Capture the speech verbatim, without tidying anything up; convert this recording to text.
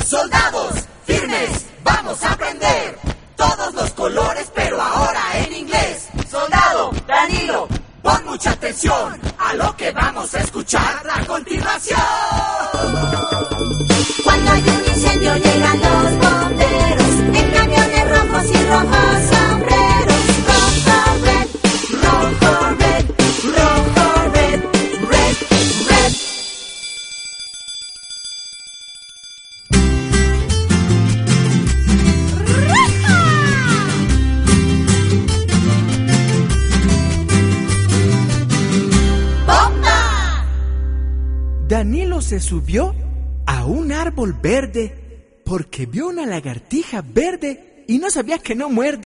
Soldados, firmes, vamos a aprender todos los colores, pero ahora en inglés. Soldado, Danilo, pon mucha atención a lo que vamos a escuchar a continuación. Cuando hay un incendio llegan los bomberos en camiones rojos y rojos sombreros. Rojo, red, rojo, red, rojo, red, red, red. ¡Bomba! Danilo se subió a un árbol verde porque vio una lagartija verde y no sabía que no muerde.